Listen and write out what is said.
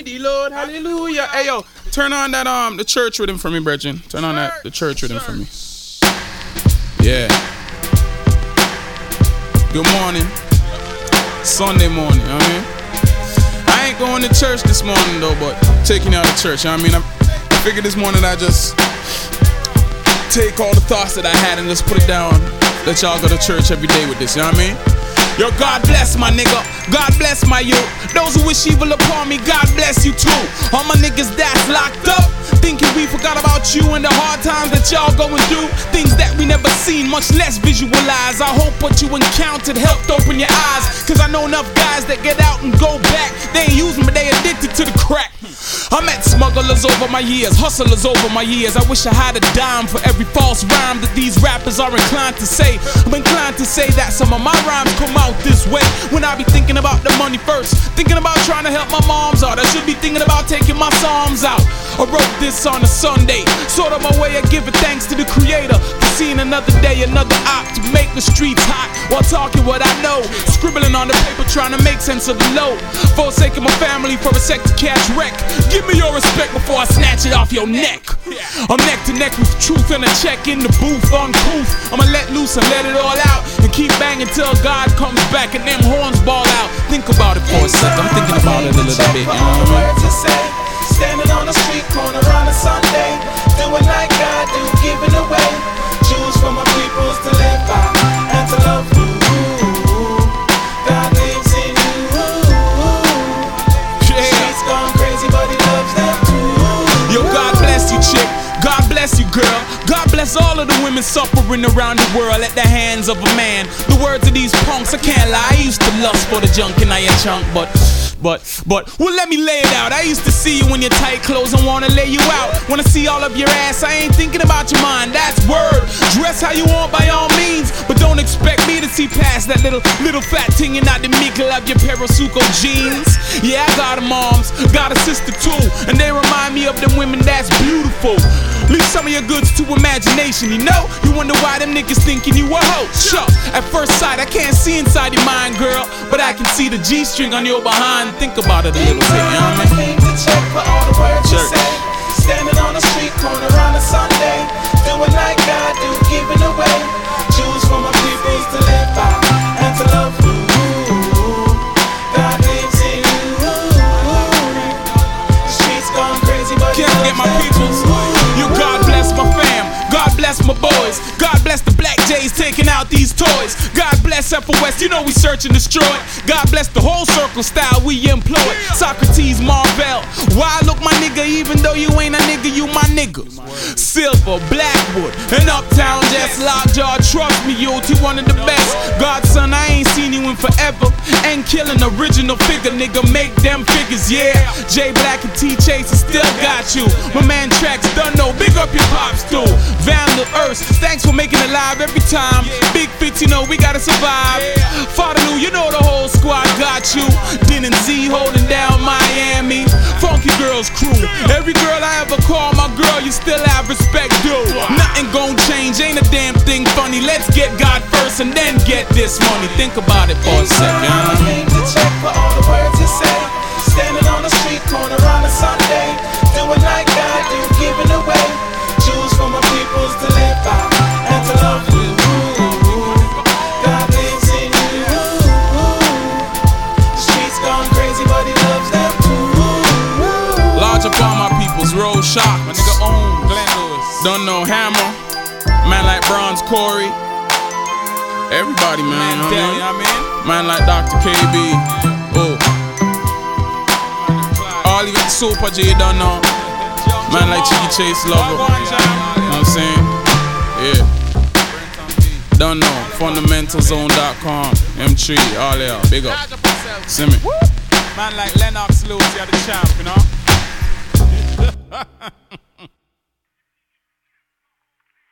the Lord, hallelujah. Hey yo, turn on that the church rhythm for me, brethren. Turn on the church rhythm for me. Yeah. Good morning. Sunday morning, you know what I mean? I ain't going to church this morning though, but taking you out of church, you know what I mean? I figured this morning I just take all the thoughts that I had and just put it down. Let y'all go to church every day with this, you know what I mean? Yo, God bless my nigga, God bless my youth. Those who wish evil upon me, God bless you too. All my niggas that's locked up, thinking we forgot about you and the hard times that y'all going through. Things that we never seen, much less visualize. I hope what you encountered helped open your eyes. Cause I know enough guys that get out and go back. They ain't using but they addicted to the crack. I met smugglers over my years, hustlers over my years. I wish I had a dime for every false rhyme that these rappers are inclined to say. I'm inclined to say that some of my rhymes come out this way when I be thinking about the money first, thinking about trying to help my moms out. I should be thinking about taking my psalms out. I wrote this on a Sunday, sort of my way of giving thanks to the creator for seeing another day, another op to make the streets hot while talking what I know, scribbling on the paper trying to make sense of the load. For the sake of my family, for a sec to catch wreck, give me your respect before I snatch it off your neck. I'm neck to neck with truth and a check in the booth, uncouth. I'ma let loose and let it all out and keep banging till God comes back and them horns ball out. Think about it for a sec, I'm thinking about it a little bit, you know what I mean? Standing on the street corner on a Sunday, doing like God do, giving away jewels for my peoples to live by and to love you. God lives in you. Streets gone crazy, but he loves them too. Yo, God bless you, chick. God bless you, girl. God bless all of the women suffering around the world at the hands of a man. The words of these punks, I can't lie. I used to lust for the junk in your chunk, but well, let me lay it out. I used to see you in your tight clothes and wanna lay you out. Wanna see all of your ass, I ain't thinking about your mind, that's word. Dress how you want by all means, but don't expect me to see past that little fat thing and not the meekle of your Perosuco jeans. Yeah, I got a moms, got a sister too, and they remind me of them women that's beautiful. Leave some of your goods to imagination, you know? You wonder why them niggas thinking you a hoe. Sure, at first sight I can't see inside your mind, girl, but I can see the G-string on your behind. Think about it a little bit, you know what I mean? Came to check for all the words you say. Standing on the street corner on a Sunday, doing like God do, giving away jewels for my peoples to live by and to love you. God lives in you. The streets gone crazy, but can't get my peoples. You God bless my fam, God bless my boys, God bless the Black Jays taking out these toys. God bless FOS, you know we search and destroy. God bless the whole circle style we employ. Socrates, Marvel, why look my nigga, even though you ain't a nigga, you my nigga. Silver, Blackwood, and Uptown Jets, Lockjaw, trust me, you one of the best. Godson, I ain't seen you in forever. Ain't killing original figure, nigga, make them figures, yeah. J Black and T Chaser still got you. My man Tracks done know, big up your pops too. Van the Earth, thanks for making it live every time. Big Fitz, you know we gotta survive. Father Lou, you know the whole squad got you. Din and Z holding down Miami. Funky Girls crew, every girl I ever call my girl, you still have respect due. Nothing gon' change, ain't a damn thing funny. Let's get God first and then get this money. Think about it for a second. I came to check for all the words you say. Standing on the street corner on a Sunday, doing like God do, giving away jewels for my peoples to live by and to love you. God lives in you. The streets gone crazy, but he loves them too. Large upon my peoples, Roll Shock, my nigga own Glenn Lewis. Don't know Hammer, man like Bronze Corey. Everybody, man, you know what I mean? Man like Dr. KB. Oh. All even Super J don't know. Man like Chicky Chase Lover. You know what I'm saying? Yeah. Don't know. Fundamentalzone.com. M3, all there. Big up. See me. Man like Lennox Lewis, you're the champ, you know?